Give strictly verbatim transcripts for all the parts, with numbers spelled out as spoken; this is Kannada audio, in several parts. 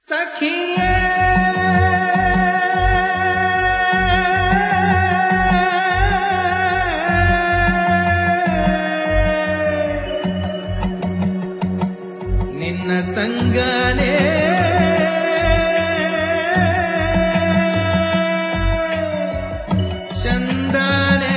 ಸಖಿಯೇ ನಿನ್ನ ಸಂಗನೇ ಚಂದನೇ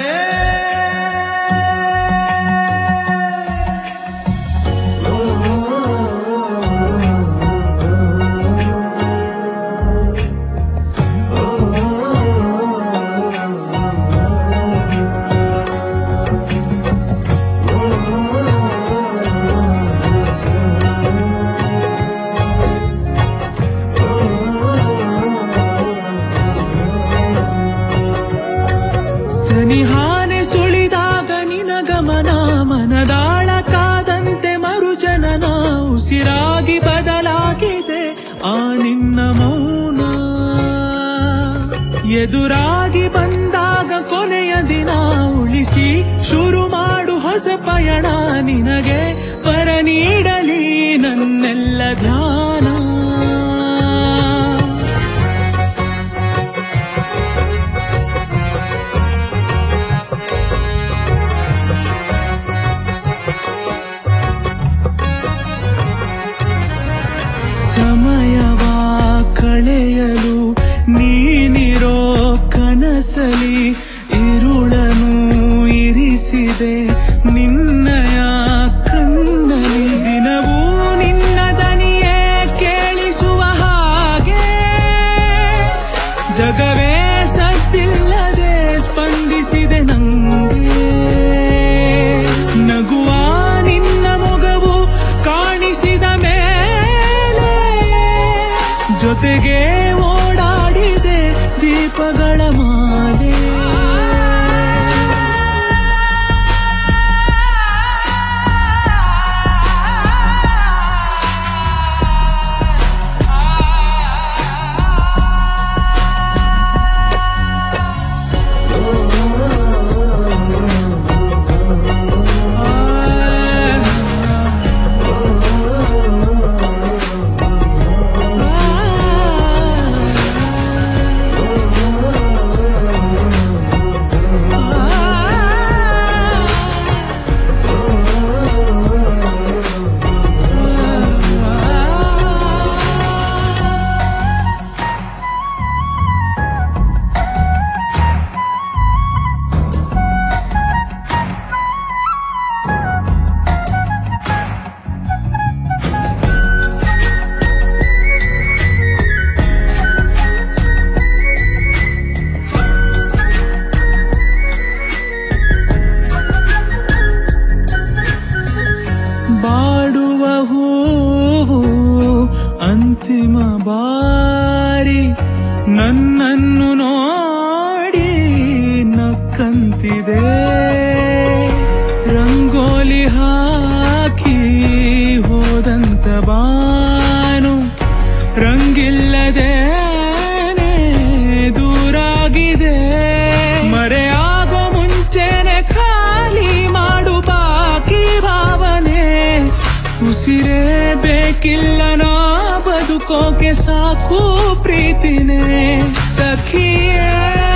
ಸನಿಹಾನೆ ಸುಳಿದಾಗ ನಿನಗಮನ ಮನದಾಳ ಕಾದಂತೆ ಮರುಜನನ ಉಸಿರಾಗಿ ಬದಲಾಗಿದೆ ಆ ನಿನ್ನ ಮೌನ ಎದುರಾಗಿ ಬಂದಾಗ ಕೊನೆಯ ದಿನ ಉಳಿಸಿ ಶುರು ಮಾಡು ಹೊಸ ಪಯಣ ನಿನಗೆ ವರ ನೀಡಲಿ ನನ್ನೆಲ್ಲ ಧ್ಯಾನ ಸಮಯವ ಕಳೆಯಲು ನೀನಿರೋ ಕನಸಲಿ ಇರುಳನು ಇರಿಸಿದೆ ನಿನ್ನಯ ಕಣ್ಣಲಿ ದಿನವೂ ನಿನ್ನ ದನಿಯೇ ಕೇಳಿಸುವ ಹಾಗೆ ಜಗವೇ ಸದ್ದಿಲ್ಲದೆ ಸ್ಪಂದಿಸಿದೆ ನಂಗೆ ನಗುವ ನಿನ್ನ ಮೊಗವು ಕಾಣಿಸಿದ ಮೇಲೆ ಜೊತೆಗೆ ಓಡಾಡಿದೆ ದೀಪಗಳ ಮಾಲೆ ಬಾಡುವ ಹೂವು ಅಂತಿಮ ಬಾರಿ ನನ್ನನ್ನು ನೋಡಿ ನಕ್ಕಂತಿದೆ ರಂಗೋಲಿ ಹಾಕಿ ಹೋದಂತ ಬಾನು ರಂಗಿಲ್ಲದೇನೆ ದೂರಾಗಿದೆ ಮರೆಯಾಗೋ ಮುಂಚೆನೆ ಖಾಲಿ ಮಾಡು ಬಾಕಿ ಭಾವನೆ ಉಸಿರೇ ಬೇಕಿಲ್ಲ ನಾ ಬದುಕೋಕೆ ಸಾಕು ಪ್ರೀತಿನೇ ಸಖಿಯೇ